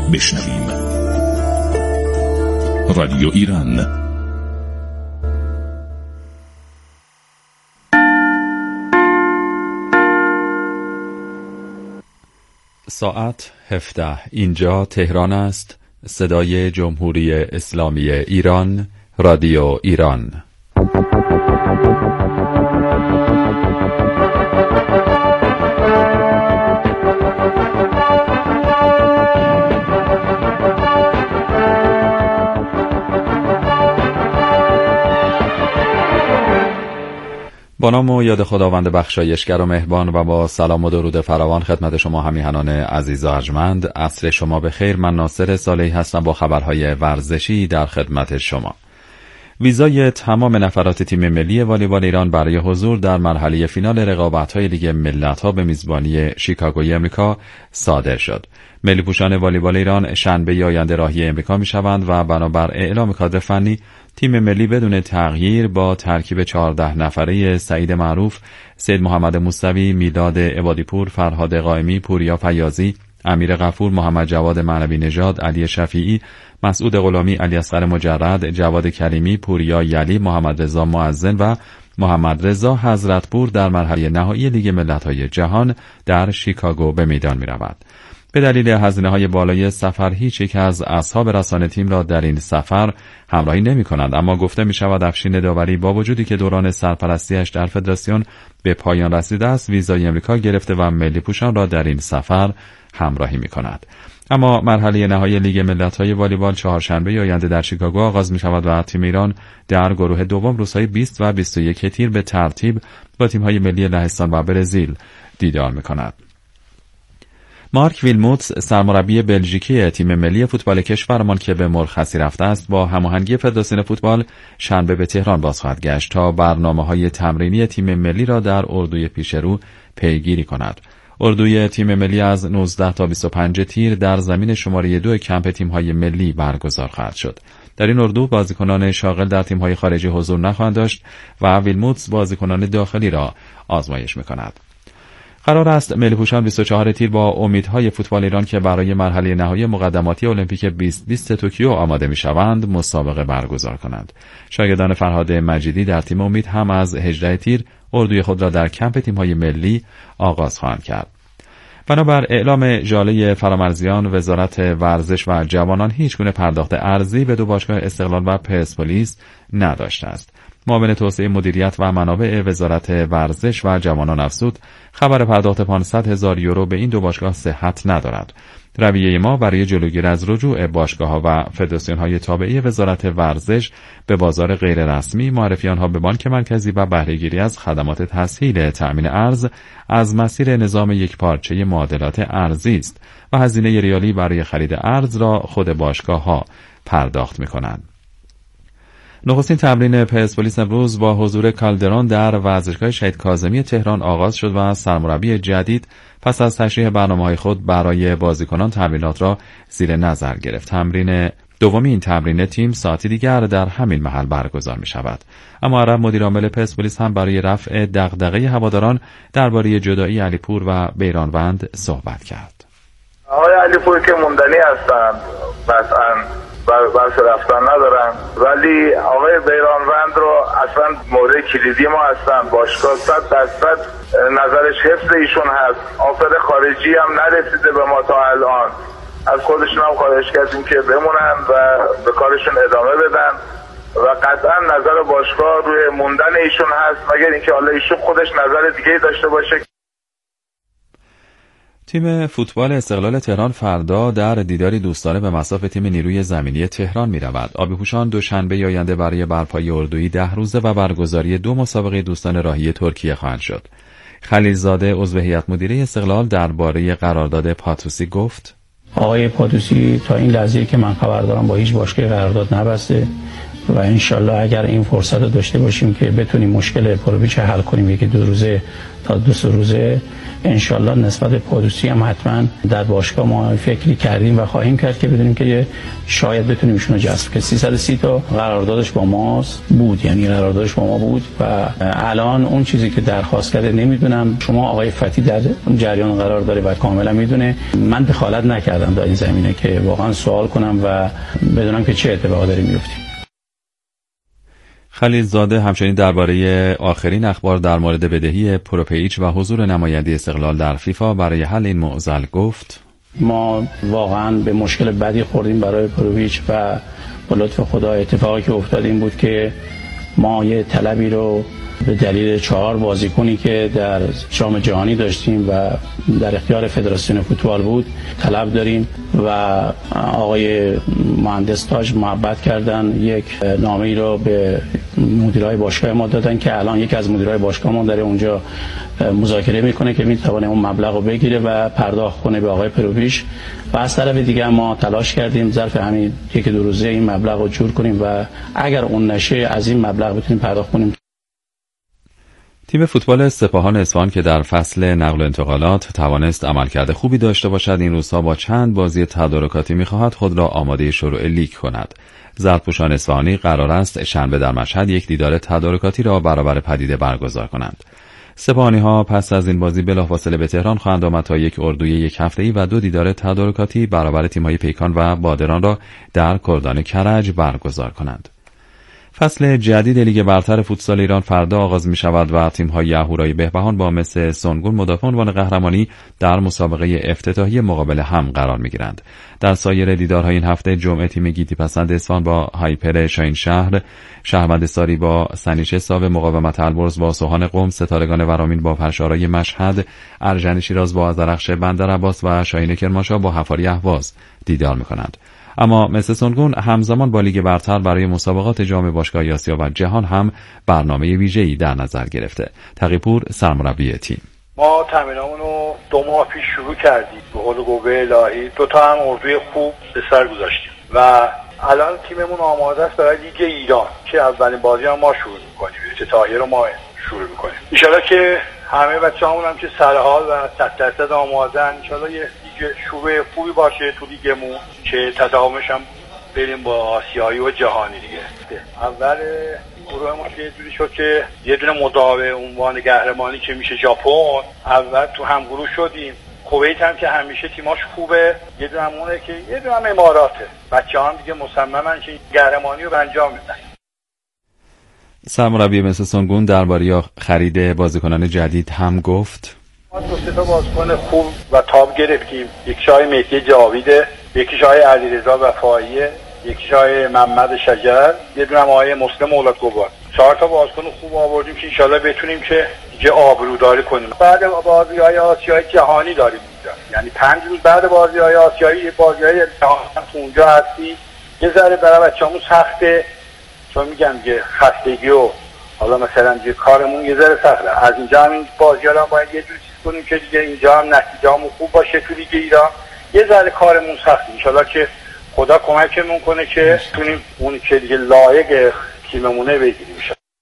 بشنویم. رادیو ایران. ساعت 17. اینجا تهران است. صدای جمهوری اسلامی ایران، رادیو ایران. با نام و یاد خداوند بخشایشگر و مهربان و با سلام و درود فراوان خدمت شما همیهنان عزیز و ارجمند. عصر شما بخیر. من ناصر صالحی هستم با خبرهای ورزشی در خدمت شما. ویزای تمام نفرات تیم ملی والیبال ایران برای حضور در مرحله فینال رقابت‌های لیگ ملت‌ها به میزبانی شیکاگوی امریکا صادر شد. ملی پوشان والیبال ایران شنبه آینده راهی امریکا می‌شوند و بنابر اعلام کادر فنی تیم ملی بدون تغییر با ترکیب 14 نفره سعید معروف، سید محمد موسوی، میلاد عبادی‌پور، فرهاد قائمی، پوریا فیاضی، امیر غفور، محمد جواد معنوی نژاد، علی شفیعی، مسعود غلامی، علی اصغر مجرد، جواد کریمی، پوریا یلی، محمد رضا معزن و محمد رضا حضرتپور در مرحله نهایی لیگ ملت‌های جهان در شیکاگو به میدان می‌روند. به دلیل هزینه‌های بالای سفر هیچ یک از اصحاب رسانه تیم را در این سفر همراهی نمی‌کنند، اما گفته می‌شود افشین داوری با وجودی که دوران سرپرستی‌اش در فدراسیون به پایان رسیده است، ویزای امریکا گرفته و ملی پوشان را در این سفر همراهی می‌کند. اما مرحله نهایی لیگ ملت‌های والیبال چهارشنبه آینده در شیکاگو آغاز می‌شود و تیم ایران در گروه دوم روزهای 20 و 21 تیر به ترتیب با تیم‌های ملی لهستان و برزیل دیدار می‌کند. مارک ویلموتس سرمربی بلژیکی تیم ملی فوتبال کشورمان که به مرخصی رفته است با هماهنگی فدراسیون فوتبال شنبه به تهران باز خواهد گشت تا برنامه‌های تمرینی تیم ملی را در اردوی پیشرو پیگیری کند. اردوی تیم ملی از 19 تا 25 تیر در زمین شماره 2 کمپ تیم‌های ملی برگزار خواهد شد. در این اردو بازیکنان شاغل در تیم‌های خارجی حضور نخواهند داشت و ویلموتس بازیکنان داخلی را آزمایش می‌کند. قرار است ملی پوشان 24 تیر با امیدهای فوتبال ایران که برای مرحله نهایی مقدماتی المپیک 2020 توکیو آماده می‌شوند مسابقه برگزار کنند. شاگردان فرهاد مجیدی در تیم امید هم از 18 تیر اردوی خود را در کمپ تیم‌های ملی آغاز خواهند کرد. بنابر اعلام ژاله فرامرزیان، وزارت ورزش و جوانان هیچگونه پرداخت ارزی به دو باشگاه استقلال و پرسپولیس نداشته است. معاون توسعه مدیریت و منابع وزارت ورزش و جوانان افزود خبر پرداخت 500,000 یورو به این دو باشگاه صحت ندارد. رویه ما برای جلوگیری از رجوع باشگاه‌ها و فدراسیون‌های تابعه وزارت ورزش به بازار غیررسمی، معرفی آنها به بانک مرکزی و بهره‌گیری از خدمات تسهیل تأمین ارز از مسیر نظام یکپارچه معادلات ارزی است و هزینه ریالی برای خرید ارز را خود باشگاه‌ها پرداخت می‌کنند. نخستین تمرین پرسپولیس امروز با حضور کالدرون در ورزشگاه شهید کاظمی تهران آغاز شد و سرمربی جدید پس از تشریح برنامه‌های خود برای بازیکنان تمرینات را زیر نظر گرفت. تمرین دومی این تمرین تیم ساعتی دیگر در همین محل برگزار می‌شود. اما عرب مدیر عامل پرسپولیس هم برای رفع دغدغه هواداران درباره جدایی علیپور و بیرانوند صحبت کرد. آقای علیپور که موندنی هستند، مثلا بحث رفتن ندارن، ولی آقای بیرانوند رو اصلا مورد کلیدی ما هستن. باشگاه 100% نظرش حفظ ایشون هست. آفر خارجی هم نرسیده به ما تا الان. از خودشون هم خواهش کردیم که بمونن و به کارشون ادامه بدن و قطعا نظر باشگاه روی موندن ایشون هست، مگر اینکه حالا ایشون خودش نظر دیگه داشته باشه. تیم فوتبال استقلال تهران فردا در دیداری دوستانه به مصاف تیم نیروی زمینی تهران می‌رود. آبی‌پوشان دوشنبه آینده برای برپایی اردویی 10 روزه و برگزاری 2 مسابقه دوستانه راهی ترکیه خواهند شد. خلیلزاده عضو هیئت مدیره استقلال درباره قرارداد پاتوسی گفت: آقای پاتوسی تا این لحظه که من خبر دارم با هیچ باشگاهی قرارداد نبسته و انشالله اگر این فرصت رو داشته باشیم که بتونیم مشکل پرویچ حل کنیم یکی 2 روزه تا 2 روزه، انشالله نسبت به پادوسی هم حتما در باشگاه ما فکری کردیم و خواهیم کرد که بدونیم که شاید بتونیم ایشون رو جذب کنیم. 330 تا قراردادش با ماست بود، یعنی قراردادش با ما بود و الان اون چیزی که درخواست کرده نمیدونم، شما آقای فتی در اون جریان قرار داره و کاملا میدونه. من دخالت نکردم در این زمینه که واقعا سوال کنم و بدونم که چه اتفاقی داره میفته. خلیلزاده همچنین درباره آخرین اخبار در مورد بدهی پروپیچ و حضور نماینده استقلال در فیفا برای حل این معضل گفت: ما واقعا به مشکل بدی خوردیم برای پروپیچ و با لطف خدا اتفاقی که افتاد این بود که ما یه طلبی رو به دلیل 4 بازیکنی که در جام جهانی داشتیم و در اختیار فدراسیون فوتبال بود طلب داریم و آقای مهندس تاج محبت کردن، یک نامه ای رو به مدیرای باشگاه ما دادن که الان یکی از مدیرای باشگاه ما داره اونجا مذاکره میکنه که میتونه اون مبلغ رو بگیره و پرداخت کنه به آقای پروپیچ. و از طرف دیگه ما تلاش کردیم ظرف همین 1-2 روزه این مبلغ رو جور کنیم و اگر اون نشه از این مبلغ بتونیم پرداخت کنیم. تیم فوتبال سپاهان اصفهان که در فصل نقل و انتقالات توانست عملکرد خوبی داشته باشد، این روزها با چند بازی تدارکاتی می‌خواهد خود را آماده شروع لیگ کند. زرتپوشان اصفهانی قرار است شنبه در مشهد یک دیدار تدارکاتی را برابر پدیده برگزار کنند. سپاهانی‌ها پس از این بازی بلافاصله به تهران خواهند آمد تا یک اردوی 1 هفته‌ای و 2 دیدار تدارکاتی برابر تیم‌های پیکان و بادران را در کردان کرج برگزار کنند. فصل جدید لیگ برتر فوتسال ایران فردا آغاز می شود و تیم‌های اهورای بهبهان با مس سنگون مدافع عنوان قهرمانی در مسابقه افتتاحی مقابل هم قرار می گیرند. در سایر دیدارهای این هفته جمعه تیم گیتی پسند اصفهان با هایپر شاهین شهر، شهروند ساری با سنیچ ساو، مقاومت البرز با سوهان قم، ستارگان ورامین با پرشارای مشهد، ارژن شیراز با آذرخش بندرعباس و شاهین کرمانشاه با حفاری اهواز دیدار می کنند. اما مس سنگون همزمان با لیگ برتر برای مسابقات جام باشگاه‌های آسیا و جهان هم برنامه ویژه‌ای در نظر گرفته. تقی‌پور سرمربی تیم: ما تمرینامون رو 2 ماه پیش شروع کردیم به قول قوه الهی، 2 تا هم اردوی خوب به سر گذاشتیم و الان تیممون آماده است برای لیگ ایران که اولین بازی هم ما شروع می‌کنیم، افتتاحیه رو ما شروع می‌کنیم. ان شاءالله که همه بچه‌هامون هم که سرحال و 100% آماده‌ان، ان شاءالله یه لیگ شروع خوبی باشه تو لیگمون که تداومش هم بریم با آسیایی و جهانی دیگه. اول گروه ما که جوری شد که یه دونه مدعا عنوان قهرمانی که میشه ژاپن، اول تو هم گروه شدیم. کویت هم که همیشه تیماش خوبه، یه دونه همونه که یه دونه هم اماراته. بچه‌ها هم دیگه مصممن که قهرمانی رو انجام بدن. سرمربی مس سنگون درباره خرید بازیکنان جدید هم گفت: ما 2 تا بازیکن خوب و تاب گرفتیم. یکیش آقای مهدی جاویده، یکیش آقای علیرضا وفاییه، یکیش آقای محمد شجر، یه دونه آقای مسلم اولادگوار. 4 تا بازیکن خوب آوردیم که ان شاءالله بتونیم که دیگه آبروداری کنیم. بعد بازی‌های آسیایی جهانی داریم اونجا، یعنی 5 روز بعد بازی‌های آسیایی بازی‌های جهانی اونجا هستی. یه ذره برای بچه‌مون سخته، چون میگم که خستگی و حالا مثلا دیگه کارمون یه ذره سخته. از اینجا هم این بازی‌ها رو باید یه جوری چیز کنیم که دیگه اینجا هم نتیجه‌مون خوب باشه تو لیگ ایران. یه ذره کارمون سخته، ان شاءالله که خدا کمکمون کنه که تونیم اون که دیگه لایق تیممونه بگیریم.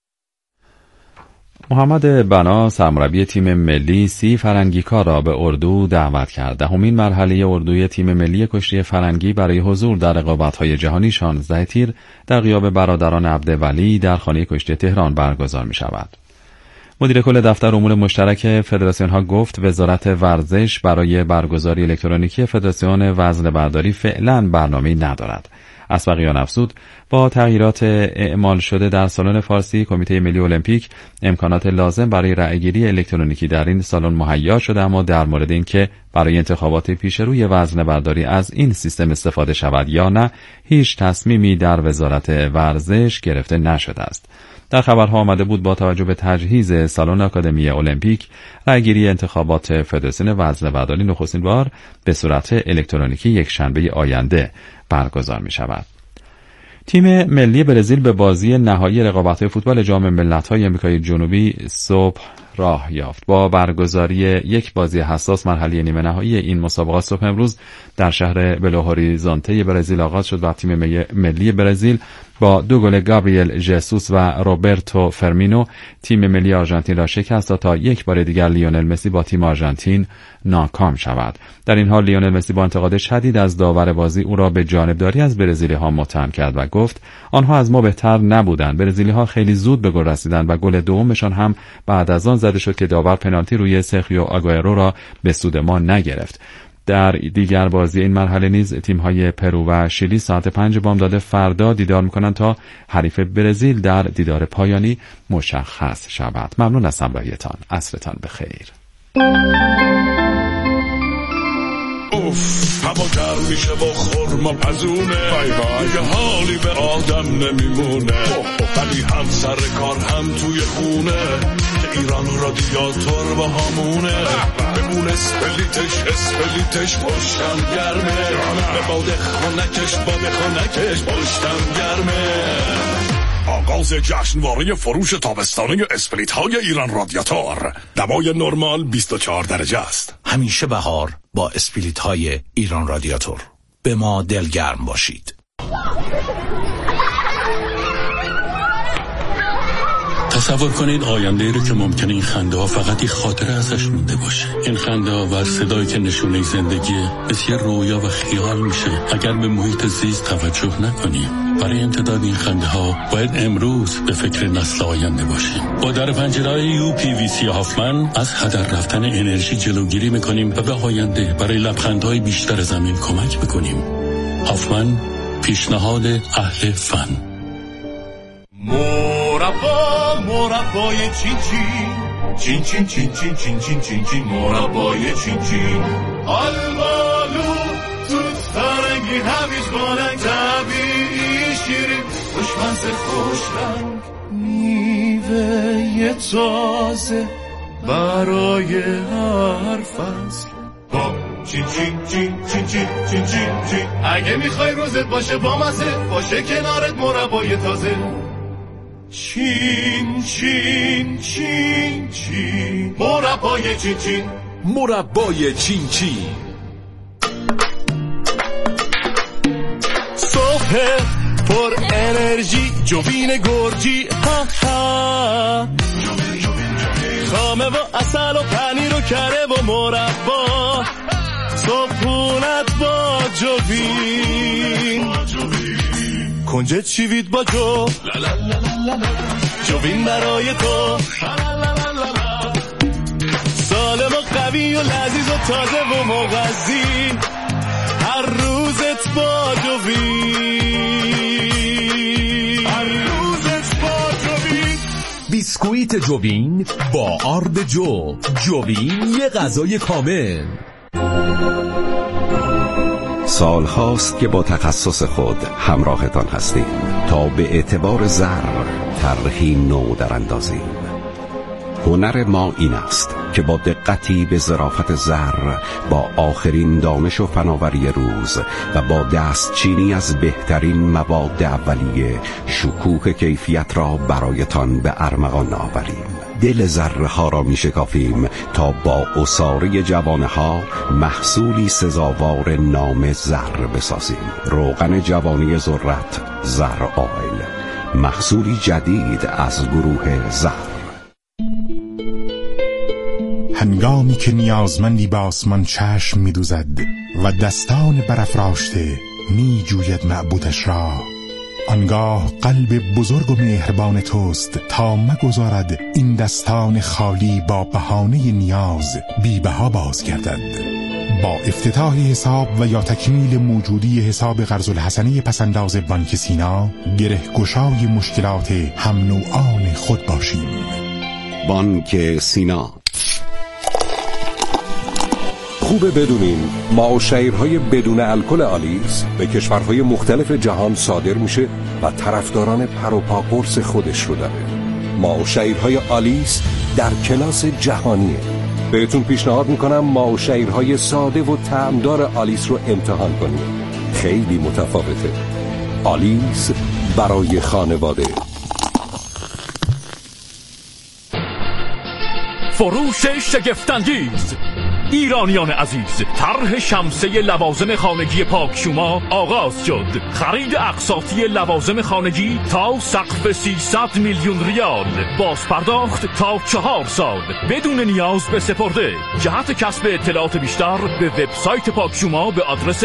محمد بنا سرمربی تیم ملی 30 فرنگیکا را به اردو دعوت کرد. 10مین مرحله اردوی تیم ملی کشتی فرنگی برای حضور در رقابت‌های جهانی 16 تیر در غیاب برادران عبدولی در خانه کشتی تهران برگزار می‌شود. مدیر کل دفتر امور مشترک فدراسیون‌ها گفت وزارت ورزش برای برگزاری الکترونیکی فدراسیون وزنه برداری فعلاً برنامه‌ای ندارد. اسبقیان افزود با تغییرات اعمال شده در سالن فارسی، کمیته ملی المپیک امکانات لازم برای رأیگیری الکترونیکی در این سالن مهیا شده، اما در مورد اینکه برای انتخابات پیش روی وزنه برداری از این سیستم استفاده شود یا نه هیچ تصمیمی در وزارت ورزش گرفته نشده است. در خبرها آمده بود با توجه به تجهیز سالن آکادمی المپیک رأیگیری انتخابات فدراسیون وزنه برداری نخستین بار به صورت الکترونیکی یک شنبه آینده برگزار می شود. تیم ملی برزیل به بازی نهایی رقابت‌های فوتبال جام ملت‌های آمریکای جنوبی صبح راه یافت. با برگزاری یک بازی حساس مرحله نیمه نهایی این مسابقات صبح امروز در شهر بلو هوریزونته برزیل آغاز شد و تیم ملی برزیل با 2 گل گابریل ژسوس و روبرتو فرمینو تیم ملی آرژانتین را شکست تا یک بار دیگر لیونل مسی با تیم آرژانتین ناکام شود. در این حال لیونل مسی با انتقاد شدید از داور بازی او را به جانبداری از برزیلی‌ها متهم کرد و گفت آنها از ما بهتر نبودند. برزیلی‌ها خیلی زود به گل رسیدند و گل دومشان هم بعد از آن زده شد که داور پنالتی روی سرخیو آگوئرو را به سود ما نگرفت. در دیگر بازی این مرحله نیز تیم‌های پرو و شیلی ساعت 5 بامداد فردا دیدار می‌کنند تا حریف برزیل در دیدار پایانی مشخص شود. ممنون از همراهیتان. عصرتان بخیر. اوف هوا گرم میشه با خورما پزونه دیگه حالی به آدم نمیمونه ولی هم سر کار هم توی خونه که ایران رادیاتور با همونه بمون اسپلیتش پشتم گرمه به باد خونکش پشتم گرمه. آغاز جشنواره فروش تابستانه اسپلیت های ایران رادیاتور. دمای نرمال 24 درجه است. همیشه بهار با اسپلیت های ایران رادیاتور. به ما دلگرم باشید. تصور کنید آینده رو که ممکنه این خنده ها فقط یک خاطره ازش مونده باشه. این خنده ها و صدایی که نشونه زندگیه مثل رویا و خیال میشه اگر به محیط زیست توجه نکنیم. برای امتداد این خنده ها باید امروز به فکر نسل آینده باشیم. با در پنجره‌های UPVC هافمن از هدر رفتن انرژی جلوگیری میکنیم و به آینده برای لبخندهای بیشتر زمین کمک میکنیم. هافمن، پیشنهاد اهل فن. مربای چین چین مربای چین آلبالو تو فرنگی هویج بانک طبیعی شیرین خوشمزه خوش رنگ میوه تازه برای هر فصل با چین اگه میخوای روزت باشه با مزه باشه کنارت مربای تازه چین مربای چین صبح پر انرژی جوین گرجی خامه و اصل و پنیر و کره و مربا صبحونت با جوین کنجد شیوید با جوین برای تو سالم و قوی و لذیذ و تازه و مغذی هر روزت با جوین بیسکویت جوین با آرد جوین یه غذای کامل. سالهاست که با تخصص خود همراهتان هستیم تا به اعتبار زر طرحی نو در اندازیم. هنر ما این است که با دقتی به ظرافت زر، با آخرین دانش و فناوری روز و با دستچینی از بهترین مواد اولیه شکوه کیفیت را برایتان به ارمغان آوریم. دل ذره ها را می شکافیم تا با عصاره جوانه ها محصولی سزاوار نام زر بسازیم. روغن جوانی ذرت زر آیل، محصولی جدید از گروه زر. هنگامی که نیازمندی به آسمان چشم می دوزد و دستان برافراشته می جوید معبودش را، آنگاه قلب بزرگ و مهربان توست تا مگذارد این دستان خالی با بهانه نیاز بی بها باز گردد. با افتتاح حساب و یا تکمیل موجودی حساب قرض الحسنه پسنداز بانک سینا، گره گشای مشکلات هم نوعان خود باشیم. بانک سینا. خوبه بدونین معاشیرهای بدون الکل آلیس به کشورهای مختلف جهان صادر میشه و طرفداران پر و پا قرص خودش رو داره. معاشیرهای آلیس در کلاس جهانیه. بهتون پیشنهاد میکنم معاشیرهای ساده و طعمدار آلیس رو امتحان کنید. خیلی متفاوته. آلیس برای خانواده. فروش شگفت‌انگیز. ایرانیان عزیز، طرح شمسه لوازم خانگی پاکشوما آغاز شد. خرید اقساطی لوازم خانگی تا سقف 300 میلیون ریال، باز پرداخت تا 4 سال بدون نیاز به سپرده. جهت کسب اطلاعات بیشتر به وبسایت پاکشوما به آدرس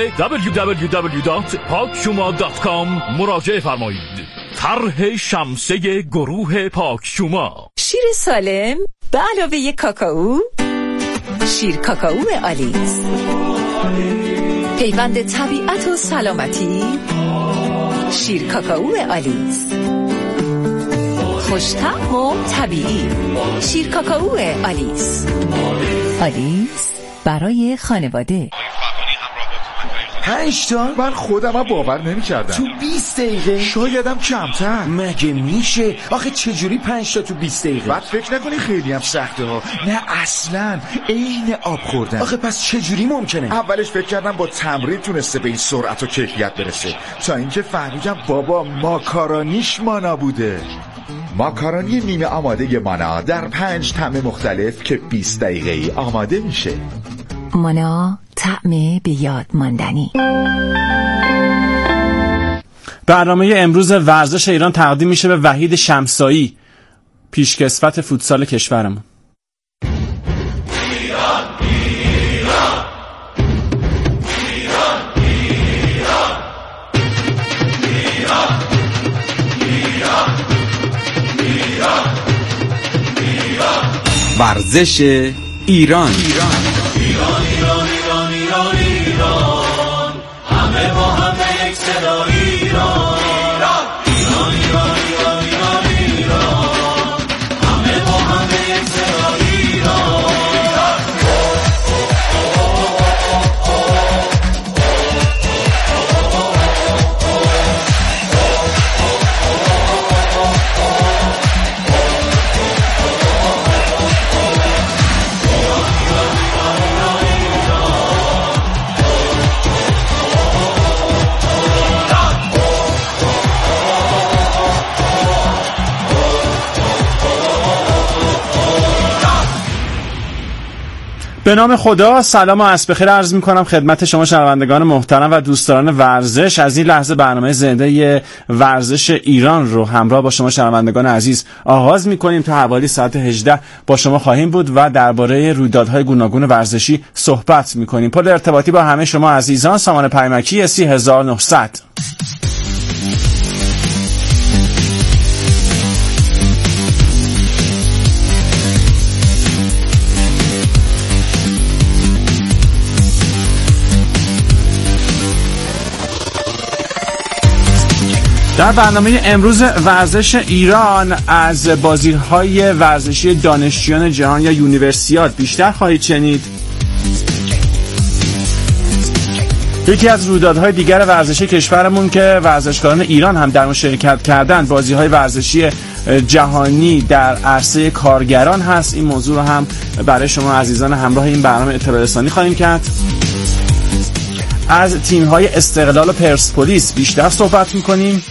www.pakshuma.com مراجعه فرمایید. طرح شمسه گروه پاکشوما. شیر سالم به علاوه کاکائو، شیر کاکائو آلیس، پیوند طبیعت و سلامتی. شیر کاکائو آلیس، خوش‌طعم و طبیعی. شیر کاکائو آلیس، آلیس برای خانواده. 5 تا؟ من خودم باور نمی کردم. تو 20 دقیقه؟ شایدم کمتر. مگه میشه؟ آخه چجوری 5 تا تو 20 دقیقه؟ بعد فکر نکنی خیلی هم سخته ها. نه اصلا، عین آب خوردن. آخه پس چجوری ممکنه؟ اولش فکر کردم با تمرین تونسته به این سرعت و کیفیت برسه، تا اینکه فهمیدم بابا ماکارونیش مانا بوده. ماکارونی نیمه آماده مانا در 5 طعم مختلف که 20 دقیقه‌ای آماده میشه. مانا، طعم به یاد ماندنی. برنامه امروز ورزش ایران تقدیم میشه به وحید شمسایی، پیشکسوت فوتسال کشورمون. ورزش ایران. همه با همه یک صدا ایران. ایران ایران ایران ایران ایران، همه با همه یک صدا ایران. به نام خدا، سلام و عصر بخیر عرض می‌کنم خدمت شما شنوندگان محترم و دوستداران ورزش. از این لحظه برنامه زنده ورزش ایران رو همراه با شما شنوندگان عزیز آغاز می‌کنیم. تا حوالی ساعت 18 با شما خواهیم بود و درباره رویدادهای گوناگون ورزشی صحبت می‌کنیم. پل ارتباطی با همه شما عزیزان سامان پیمکی 30900. در برنامه امروز ورزش ایران از بازی‌های ورزشی دانشجویان جهان یا یونیورسیاد بیشتر خواهید شنید. یکی از رویدادهای دیگر ورزشی کشورمون که ورزشکاران ایران هم در اون شرکت کردن، بازی‌های ورزشی جهانی در عرصه کارگران هست. این موضوع رو هم برای شما عزیزان همراه این برنامه اطلاع رسانی خواهیم کرد. از تیم‌های استقلال و پرسپولیس بیشتر صحبت می‌کنیم.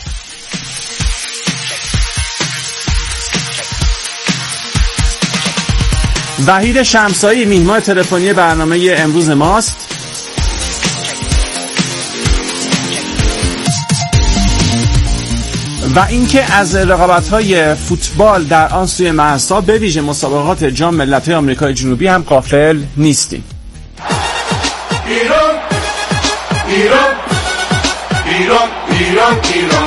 وحید شمسایی میهمان تلفنی برنامه امروز ماست. و اینکه از رقابت‌های فوتبال در آن سوی مرزها به ویژه مسابقات جام ملت‌های آمریکای جنوبی هم غافل نیستیم. ایران ایران ایران ایران ایران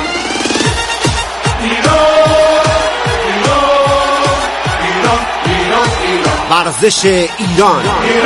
ورزش ایران. ایران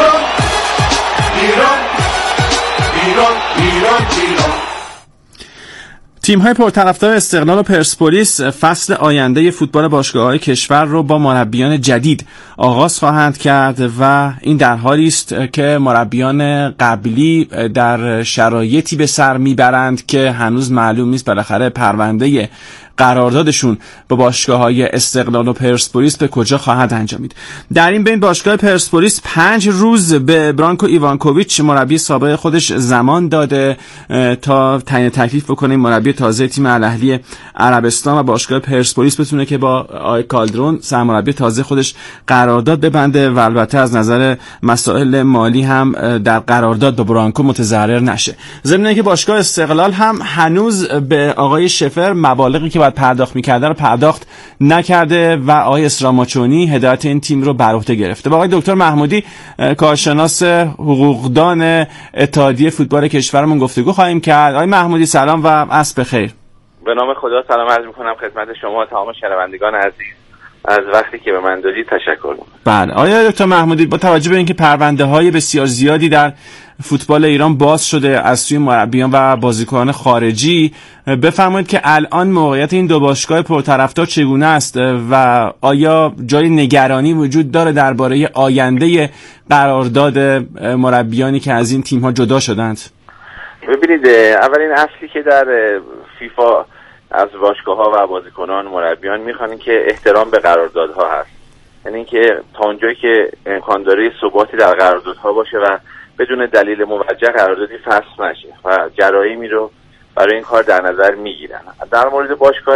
ایران ایران ایران ایران. تیم‌های پرطرفدار استقلال و پرسپولیس فصل آینده فوتبال باشگاه‌های کشور رو با مربیان جدید آغاز خواهند کرد و این در حالی است که مربیان قبلی در شرایطی به سر میبرند که هنوز معلوم نیست بالاخره پرونده قراردادشون با باشگاه‌های استقلال و پرسپولیس به کجا خواهد انجامید. در این بین باشگاه پرسپولیس 5 روز به برانکو ایوانکوویچ مربی سابق خودش زمان داده تا تعیین تکلیف بکنه مربی تازه تیم الاهلی عربستان و باشگاه پرسپولیس بتونه که با آقای کالدرون سرمربی تازه خودش قرارداد ببنده و البته از نظر مسائل مالی هم در قرارداد با برانکو متضرر نشه. ضمن اینکه باشگاه استقلال هم هنوز به آقای شفر مبالغی که باید پرداخت می‌کرده رو پرداخت نکرده و آقای اسراماچونی هدایت این تیم رو بر عهده گرفته. با آقای دکتر محمودی کارشناس حقوقدان اتحادیه فوتبال کشورمون گفتگو خواهیم کرد. آقای محمودی سلام و عصر بخیر. به نام خدا سلام عرض می‌کنم خدمت شما تمام شنوندگان عزیز. از وقتی که به من دادید تشکر می‌کنم. بله آقای دکتر محمودی با توجه به اینکه پرونده‌های بسیار زیادی در فوتبال ایران باز شده از سوی مربیان و بازیکنان خارجی، بفرمایید که الان موقعیت این دو باشگاه پرطرفدار چگونه است و آیا جای نگرانی وجود داره درباره آینده قرارداد مربیانی که از این تیم‌ها جدا شدند؟ ببینید اولین اصلی که در فیفا از باشگاه‌ها و بازیکنان مربیان می‌خوان که احترام به قراردادها هست. یعنی اینکه تا اونجایی که امکان داره ثباتی در قراردادها باشه و بدون دلیل موجه قراردادی فسخ نشه و جرایمی رو برای این کار در نظر میگیرن. در مورد باشگاه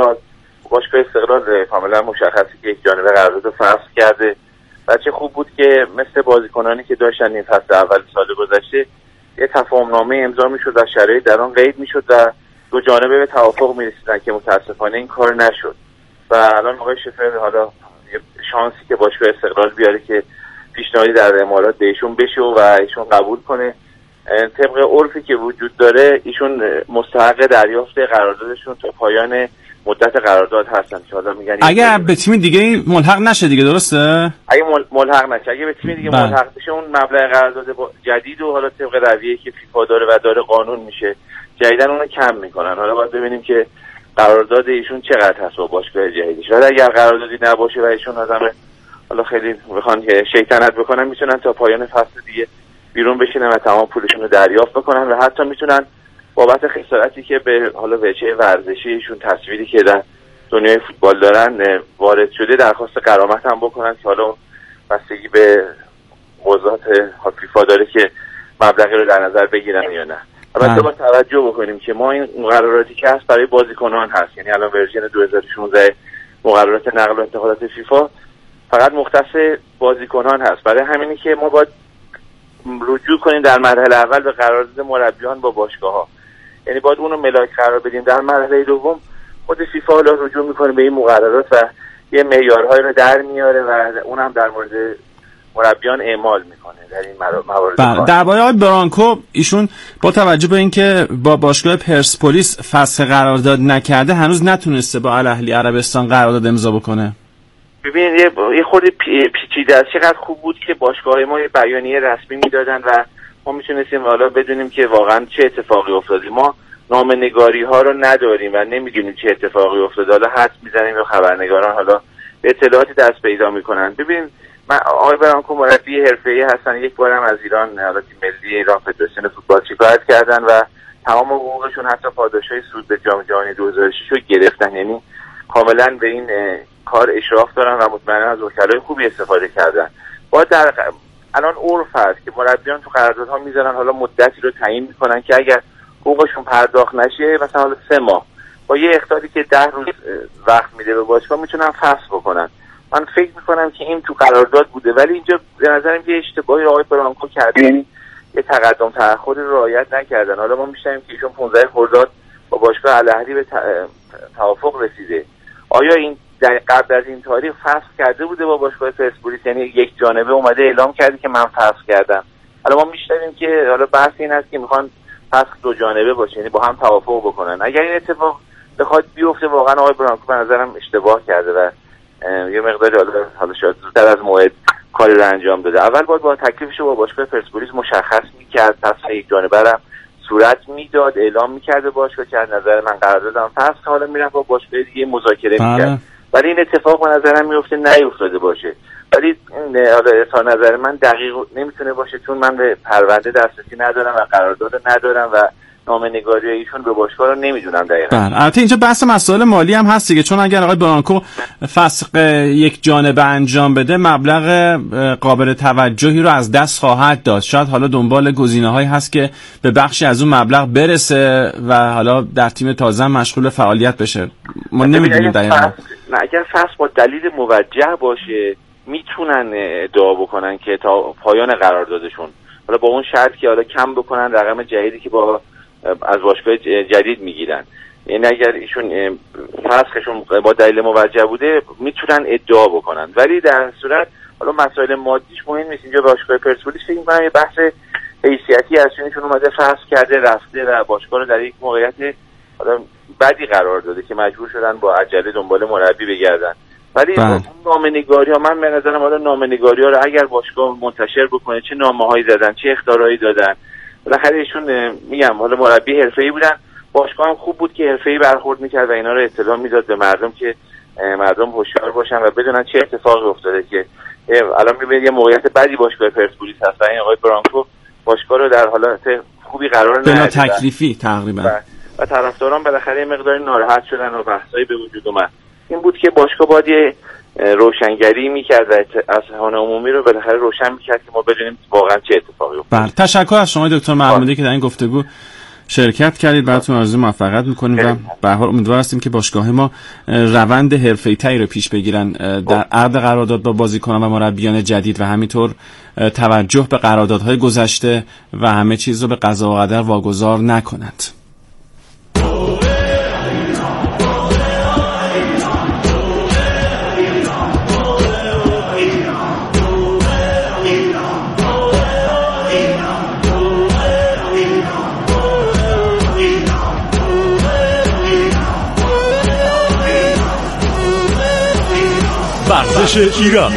استقلال کاملا مشخصه که یک جانبه قرارداد رو فسخ کرده و چه خوب بود که مثل بازیکنانی که داشتن این فصل اول سال گذشته یه تفاهمنامه امضا میشد و شرایط در آن قید میشد و دو جانبه به توافق میرسیدن که متاسفانه این کار نشد و الان آقای شفر حالا شانسی که باشگاه استقلال بیاره که پیشنهادی در امارات بهشون بشه و ایشون قبول کنه. طبق عرفی که وجود داره ایشون مستحق دریافت قراردادشون تا پایان مدت قرارداد هستن که حالا میگن اگر به تیم دیگه ملحق نشه دیگه، درسته؟ اگه ملحق نشه، اگه به تیم دیگه ملحق بشه اون مبلغ قرارداد جدید و حالا طبق رویه‌ای که فیفا داره و داره قانون میشه جدیدن اونو کم میکنن. حالا باید ببینیم که قرارداد ایشون چقدر هست با باشگاه جدیدش. ولی اگر قراردادی نباشه و ایشون آدم حالا خیلی بخوان که شیطنت بکنن میتونن تا پایان فصل دیگه بیرون بشینن و تمام پولشون رو دریافت بکنن و حتی میتونن بابت خسارتی که به حالا وجه ورزشی ایشون تصویری که در دنیای فوتبال دارن وارد شده درخواست غرامت هم بکنن که حالا بستگی به موضوعات فیفا داره که مبلغی رو در نظر بگیرن یا نه. البته با توجه بکنیم که ما این مقرراتی که هست برای بازیکنان هست، یعنی الان ورژن 2016 مقررات نقل و انتقالات فیفا فقط مختص بازیکنان هست. برای همینی که ما باید رجوع کنیم در مرحله اول به قرارداد مربیان با باشگاه‌ها، یعنی باید اونو ملاک قرار بدیم. در مرحله دوم خود فیفا حالا رجوع میکنه به این مقررات و یه معیارهایی رو در میاره و اونم در مورد مربیان اعمال میکنه در این موارد. درباره آقای برانکو ایشون با توجه به اینکه با باشگاه پرسپولیس فسخ قرارداد نکرده هنوز نتونسته با الاهلی عربستان قرارداد امضا بکنه. ببینید یه خورده پیچیده است. چقدر خوب بود که باشگاه‌های ما یه بیانیه رسمی میدادن و ما میتونستیم حالا بدونیم که واقعا چه اتفاقی افتاده. ما نامه‌نگاری ها رو نداریم و نمیدونیم چه اتفاقی افتاده. حالا حدس میزنیم و خبرنگاران حالا اطلاعاتی دست پیدا میکنن. ببین من آقای برانکو مربی حرفه‌ای هستن. یک بارم از ایران حالا تیم ملی ایران فدراسیون فوتبال شکایت کردن و تمام حقوقشون حتی پاداشای سود به جام جهانی 2006 رو گرفتن. یعنی کاملا به این کار اشراف دارن و مطمئنا از وکلای خوبی استفاده کردن. باید در الان عرف هست که مربیان تو قراردادها میذارن حالا مدتی رو تعیین میکنن که اگر حقوقشون پرداخت نشه مثلا حالا 3 ماه با یه اخطاری که 10 روز وقت میده به باشگاه میتونن فسخ بکنن. من فکر میکنم که این تو قرارداد بوده ولی اینجا به نظرم یه اشتباهی آقای برانکو کرده، یعنی یه تقدم تأخر رو رعایت نکردن. حالا ما میشنویم که ایشون 15 خرداد با باشگاه الاهلی به توافق رسیده. آیا این در قبل از این تاریخ فسخ کرده بوده با باشگاه پرسپولیس؟ یعنی یک جانبه اومده اعلام کرده که من فسخ کردم. حالا ما میشنویم که حالا بحث این هست که میخوان فسخ دو جانبه باشه، یعنی با هم توافق بکنن. اگر این اتفاق بخواد بیفته واقعا آقای برانکو به نظرم اشتباه کرده و یه مقداری حالا شاید زودتر از موعد کاری رو انجام داده. اول باید با تکلیفش با باشگاه پرسپولیس مشخص میکرد، پس یک جانبه هم صورت میداد، اعلام میکرد باشگاه که از نظر من قراردادم فسخ، حالا میرفت با باشگاه دیگه مذاکره میکرد. ولی این اتفاق به نظرم میفته نیفتاده باشه. ولی حالا تا نظر من دقیق نمیتونه باشه چون من به پرونده دسترسی ندارم و قرارداد ندارم و نامه‌نگاری ایشون به باشگاه رو نمیدونم دقیقاً. بله البته اینجا بحث مسائل مالی هم هست دیگه، چون اگر آقای برانکو فسخ یک جانبه انجام بده مبلغ قابل توجهی رو از دست خواهد داد. شاید حالا دنبال گزینه‌هایی هست که به بخشی از اون مبلغ برسه و حالا در تیم تازه مشغول فعالیت بشه. ما نمیدونیم دقیقاً. اگر فسخ با دلیل موجه باشه میتونن ادعا بکنن که تا پایان قراردادشون، حالا با اون شرط که حالا کم بکنن رقم جدیدی که با از باشگاه جدید میگیرن. یعنی اگر ایشون فسخشون با دلیل موجه بوده میتونن ادعا بکنن، ولی در صورت حالا مسائل مادیش مهم نیست. اینجا باشگاه پرسپولیس فکر می‌کنم یه بحث حیثیتی هست، چون اومده فسخ کرده رفته و باشگاه رو در یک موقعیت حالا بدی قرار داده که مجبور شدن با عجله دنبال مربی بگردن. ولی نامه‌نگاری ها، من به نظرم حالا نامه‌نگاری ها رو اگر باشگاه منتشر بکنه چه نامه‌هایی دادن چه اخطارهایی دادن، بالاخره ایشون میگم حالا مربی حرفه‌ای بودن، باشگاه هم خوب بود که حرفه‌ای برخورد می‌کرد و اینا رو اطلاع میداد به مردم که مردم هوشیار باشن و بدونن چه اتفاقی افتاده که الان می‌بینید یه موقعیت بدی باشگاه پرسپولیس هست و این آقای برانکو باشگاه رو در حالت خوبی قرار نداد، بلا تکلیفی تقریبا، و طرفداران بالاخره مقداری ناراحت شدن و بحثایی به وجود اومد. این بود که باشگاه باید یه روشنگری میکرد و اذهان عمومی رو بالاخره روشن میکرد که ما بدونیم واقعا چه اتفاقی افتاد. بله تشکر از شما دکتر محمودی که در این گفتگو شرکت کردید. براتون آرزوی موفقیت میکنیم و به هر حال امیدوار هستیم که باشگاه ما روند حرفه‌ای‌تری رو پیش بگیرن در عقد قرارداد با بازیکنان و مربیان جدید و همینطور توجه به قراردادهای گذشته و همه چیز رو به قضا و قدر واگذار نکنند. ورزش ایران.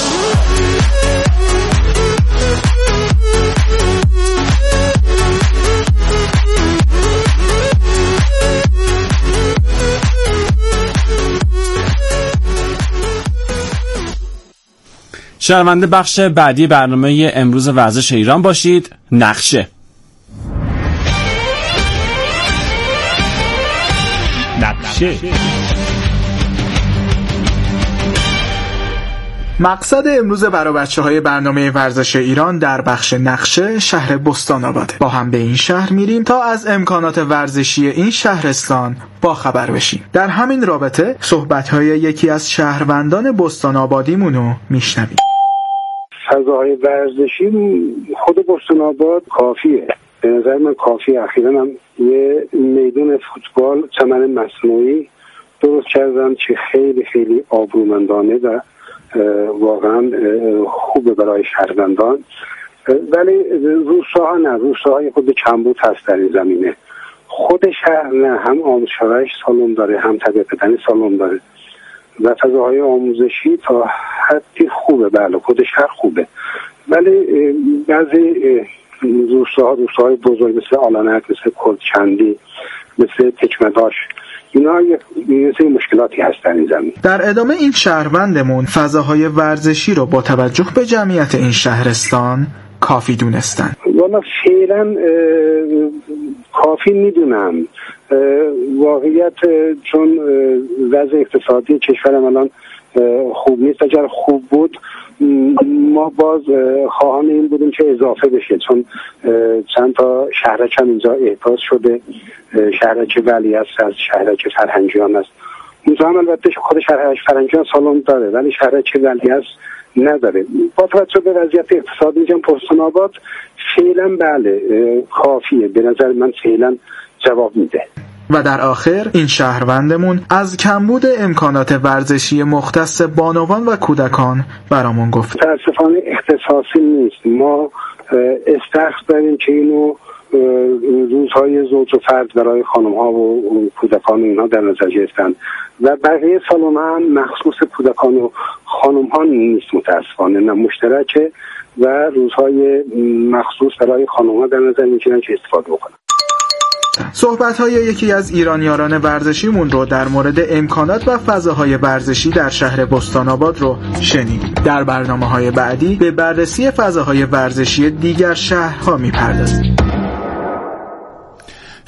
شنونده بخش بعدی برنامه امروز ورزش ایران باشید. نقشه مقصد امروز برای بچه‌های برنامه ورزش ایران در بخش نقشه شهر بستان آباده. با هم به این شهر میریم تا از امکانات ورزشی این شهرستان با خبر بشیم. در همین رابطه صحبت‌های یکی از شهروندان بستان آبادیمونو میشنویم. فضاهای ورزشی خود بستان آباد کافیه، به نظر من کافیه. اخیراً هم یه میدان فوتبال ثمن مصنوعی درست کردن که خیلی خیلی آبرومندانه و واقعا خوبه برای شهروندان، ولی روستاها نه، روستاهای خود کمبود هست در این زمینه. خود شهر نه، هم آموزشگاهش سالن داره هم تربیت بدنی سالن داره و فضاهای آموزشی تا حدی خوبه. بله خود شهر خوبه، ولی بعضی روستاهای بزرگ مثل آلانک، مثل کردچندی، مثل تکمداش، اینا یه سری مشکلاتی هست در این زمین. در ادامه این شهروندمون فضاهای ورزشی رو با توجه به جمعیت این شهرستان کافی دونستن. والا فعلا کافی میدونم. واقعیت چون وضع اقتصادی کشورم الان خوب نیست، اگر خوب بود ما باز خواهان این بودیم که اضافه بشه، چون چند تا شهرک هم اینجا احداث شده. شهرک ولیعصر از شهرک فرهنگیان است. اونجا هم البته خود شهرک فرهنگیان سالن داره ولی شهرک ولیعصر نداره. با توجه به وضعیت اقتصادی میگم بستان آباد فعلا بله کافیه، به نظر من فعلا جواب میده. و در آخر این شهروندمون از کمبود امکانات ورزشی مختص بانوان و کودکان برامون گفت. متاسفانه اختصاصی نیست. ما استخر داریم که اینو روزهای زوج و فرد برای خانم ها و کودکان اینها در نظر گرفتن و بقیه سالن هم مخصوص کودکان و خانم ها نیست متاسفانه، نه مشترکه و روزهای مخصوص برای خانم ها در نظر میگیرن که استفاده بکنن. صحبت‌های یکی از ایرانیاران ورزشیمون رو در مورد امکانات و فضاهای ورزشی در شهر بستان آباد رو شنیدیم. در برنامه‌های بعدی به بررسی فضاهای ورزشی دیگر شهرها می‌پردازیم.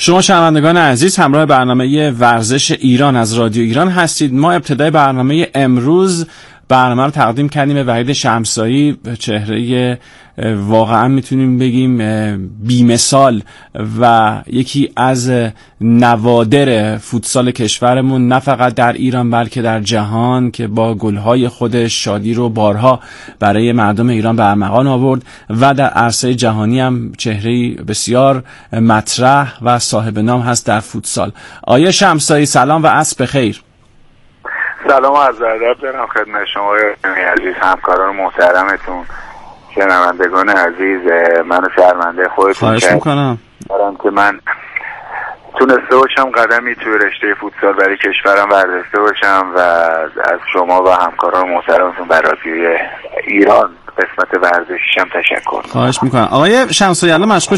شما شنوندگان عزیز همراه برنامه ورزش ایران از رادیو ایران هستید. ما ابتدای برنامه امروز برنامه رو تقدیم کردیم به وحید شمسایی، چهره واقعا میتونیم بگیم بی‌مثال و یکی از نوادر فوتسال کشورمون، نه فقط در ایران بلکه در جهان، که با گلهای خودش شادی رو بارها برای مردم ایران به ارمغان آورد و در عرصه جهانی هم چهره‌ای بسیار مطرح و صاحب نام هست در فوتسال. آیه شمسایی سلام و عصر بخیر. سلام و عرض ادب دارم خدمت شما عزیز، همکاران محترمتون، شنوندگان عزیز. منو شرمنده خودتون خواهش میکنم دارم که من تونسته باشم قدمی توی رشته فوتسال برای کشورم برداشته باشم و از شما و همکاران محترمتون برای رادیوی ایران قسمت ورزشیشم تشکر. خواهش میکنم. آقای شمسایی الان مشغول